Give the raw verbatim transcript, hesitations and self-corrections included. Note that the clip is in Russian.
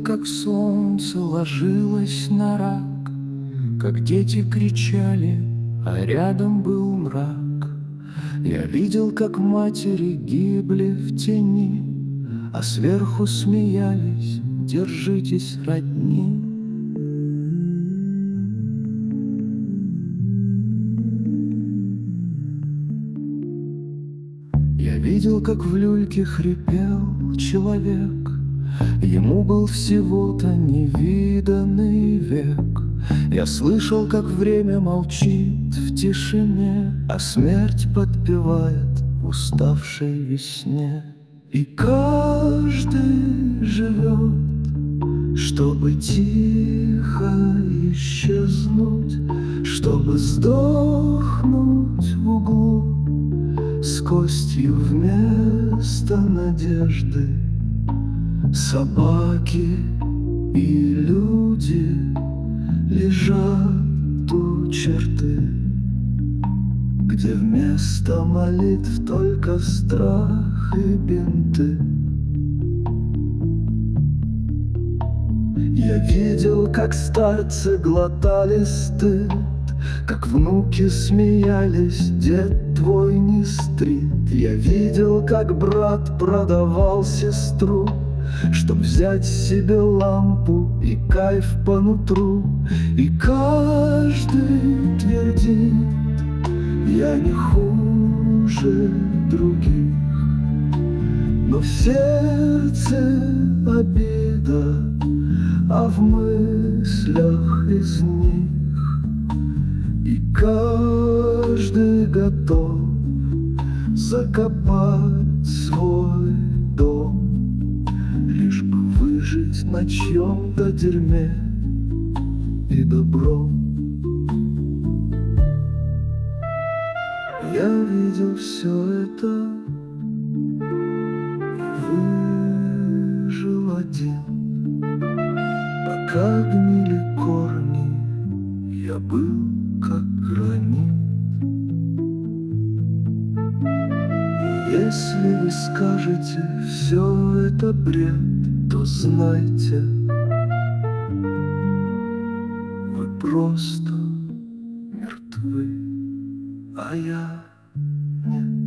как солнце ложилось на рак, как дети кричали, а рядом был мрак. Я видел, как матери гибли в тени, а сверху смеялись: держитесь, родни. Я видел, как в люльке хрипел человек, ему был всего-то невиданный век. Я слышал, как время молчит в тишине, а смерть подпевает уставшей весне. И каждый живет, чтобы тихо исчезнуть, чтобы сдохнуть в углу с костью вместо надежды. Собаки и люди лежат у черты, где вместо молитв только страх и бинты. Я видел, как старцы глотали стыд, как внуки смеялись: дед твой не стрит. Я видел, как брат продавал сестру, чтоб взять себе лампу и кайф по нутру. И каждый твердит: я не хуже других. Но в сердце обида, а в мыслях из них. И каждый готов закопать свой дом, лишь бы выжить на чьем-то дерьме и добром. Я видел все это, выжил один. Пока гнили корни, я был как гранит. Если вы скажете: все это бред, то знайте, вы просто мертвы, а я нет.